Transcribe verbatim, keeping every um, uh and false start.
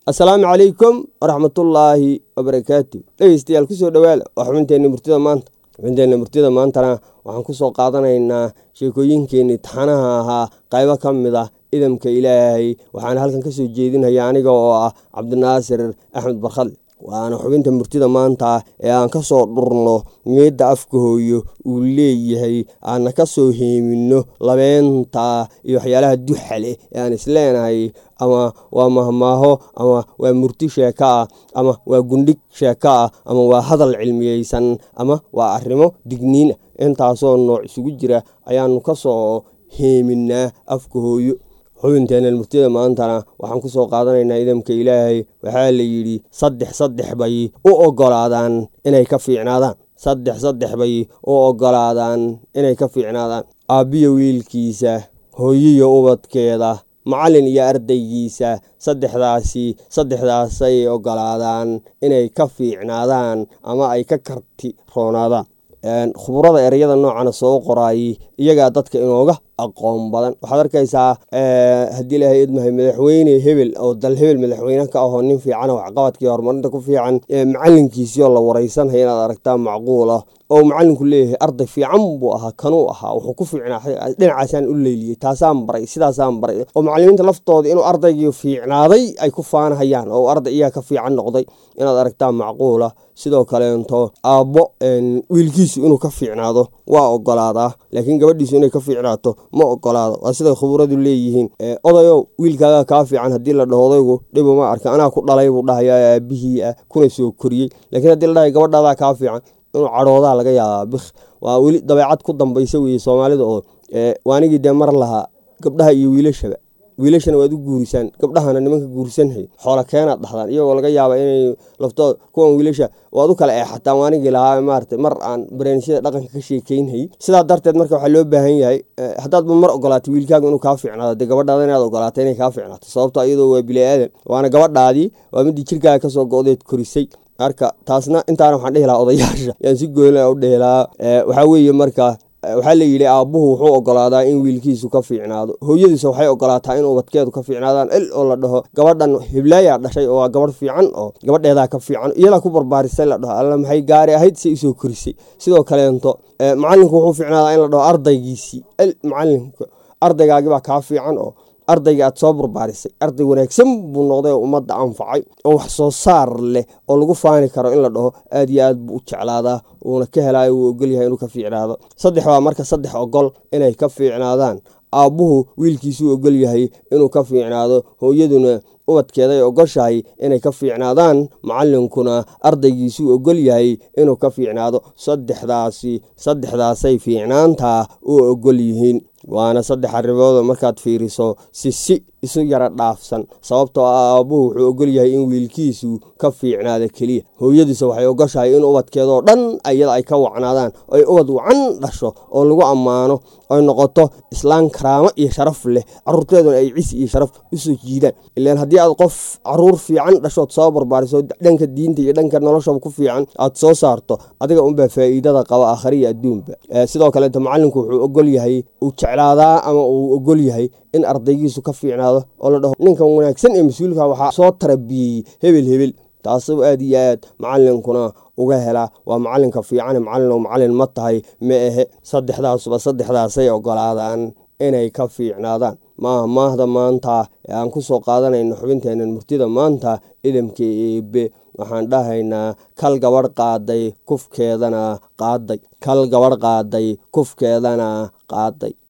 السلام عليكم ورحمة الله وبركاته. dhegeystayaal ku soo dhawaada waxbinteena murtida maanta waxbinteena murtida maantana waxaan ku soo qaadanaynaa sheekooyinkeena taxanaha ahaa qaybo ka mid ah idamka Ilaahay waxaan halkan ka soo jeedinayaa aniga oo ah Cabdinaasir Axmed Barkhad waana xubinta murtida maanta ee aan ka soo dhurno meeda afka hooyo uu leeyahay aan ka soo heemino labeenta iyo waxyaalaha duxale ee aan isleenahay ama waa mahmaaho ama waa murti sheeka ama waa gundhig sheeka ama waa hadal cilmiyeysan ama waa arrimo digniin intaasoo nooc isugu jira ayaan ka soo heeminaa afka hooyo xubinteena murtida maantana waxaan ku soo qaadanaynaa idamka Ilaahay waxa la yiri saddex saddex bay u ogolaadaan inay ka fiicnaadaan saddex saddex bay u ogolaadaan inay ka fiicnaadaan aabiyo wiilkiisa hooyiyo ubadkeeda macallin iyo ardaygiisa saddexdaasi saddexdaasay ogolaadaan inay ka fiicnaadaan ama ay ka karti roonaadaan khuburada erayada noocan soo qoray iyaga dadka inooga aqoon badan waxaad arkaysaa hadii Ilaahay idmahay madaxweyne hebel oo dal hebel madaxweyne ka ah oo nin fiican oo caqabadkii horumarinta ku fiican macallinkiisii la wareysan hay inaad aragtaa macquul ah oo macallinku leeyahay arday fiican buu ahaa kanuu ahaa wuxuu ku fiicnaa dhinacaasaan u leeliyay taasaan baray sidaasaan baray oo macallimiinta laftooda inuu ardaygii fiicnaaday ay ku faanahayaan oo arday iyaga ka fiican noqday inaad aragtaa macquul ah sidoo kale into aabbo wiilkiisu inuu ka fiicnaado waa ogolaadaa laakiin gabadhiisu inay ka fiicnaato ma ogolaado waa sida khuburadu leeyihiin odayo wiilkaaga ka fiican hadii la dhaho odaygu dhib uma arka anaa ku dhalay buu dhahayaa aabihii ah kuna soo koriyay laakiin hadii la dhahay gabadhaada ka fiican inuu cadhooda laga yaabaa bikh waa wili dabeecad ku dambaysa weey Soomaalida oo waanigi deemar laha gabdhaha iyo wiilashaba wiilashana waad u guurisaan gabdhahana nimanka guurisanhay xoola keena dhaxdaan iyagoo laga yaabo inay laftooda kuwan wiilasha waad u kala eexataan waanigi lahaa maartay mar aan barnaamijyada dhaqanka ka sheekeynay sidaa darteed marka waxa loo baahan yahay hadaad mar ogolaato wiilkaaga inuu ka fiicnaado gabadhaada inaad ogolaato inay ka fiicnaato sababtoo iyadoo waa bilaadan waana gabadhaadii waa mid jirkaaga ka soo go'deed korisay marka taasna intaana waxaan dhihi lahaa odayaasha yaan si go'an u dheelaa waxa weeye marka waxa la yiri aabuhu wuxuu ogolaadaa in wiilkiisu ka fiicnaado hooyadiisa waxay ogolaataa in ubadkeedu ka fiicnaadaan il oo la dhaho gabadhan hiblaya dhashay oo gabadh fiican oo gabadheeda ka fiican iyada ku barbaarisay la dhaho alla maxay gaari ahayd si soo korisay sidoo kale into macallinku wuxuu fiicnaadaa in la dhaho ardaygiisi il macallinku ardaygaagi baa ka fiican oo ardayga aad soo barbaarisay arday wanaagsan buu noqday oo ummadda anfacay oo wax soo saar leh oo lagu faani karo in la dhaho aad iyo aad buu u jeclaadaa uuna ka helay uu ogol yahay inuu ka fiicnaado saddex waa marka saddex ogol inay ka fiicnaadaan aabuhu wiilkiisu ogol yahay inuu ka fiicnaado hooyaduna ubadkeeda ay ogoshahay inay ka fiicnaadaan macallinkuna ardaygiisu ogol yahay inuu ka fiicnaado saddexdaasi saddexdaasay fiicnaanta u ogol yihiin waana saddex arrimood markaad fiiriso si si isu yara dhaafsan sababtoo ah aabuhu wuxuu ogol yahay in wiilkiisu ka fiicnaado kaliya hooyadiisa waxay ogoshahay in ubadkeedoo dhan ayada ay ka wacnaadaan oo ay ubad wacan dhasho oo lagu ammaano oo noqoto islaan karaamo iyo sharaf leh carruurteeduna ay cis iyo sharaf u soo jiidaan ilaan haddii aad qof carruur fiican dhashood soo barbaariso dhanka diinta iyo dhanka noloshaba ku fiican aad soo saarto adiga unbaa faa'iidada qaba aakhiriya adduunba sidoo kale inta macallinku wuxuu ogol yahay uu jeclaadaa ama uu ogol yahay in ardaygiisu ka fiicnaado oo la dhaho ninkan wanaagsan ee mas'uulka waxa soo tarbiyay hebel hebel taasoo aad iyo aad macallinkuna uga hela waa macallinka fiican macallin oo macallin ma tahay ma aha saddexdaasba saddexdaasay ogolaadaan inay ka fiicnaadaan ma maahda maanta aan ku soo qaadanayno xubinteena murtida maanta idamka eebe waxaan dhahaynaa kal gabadh qaaday kufkeedana qaaday kal gabadh qaaday kufkeedana qaaday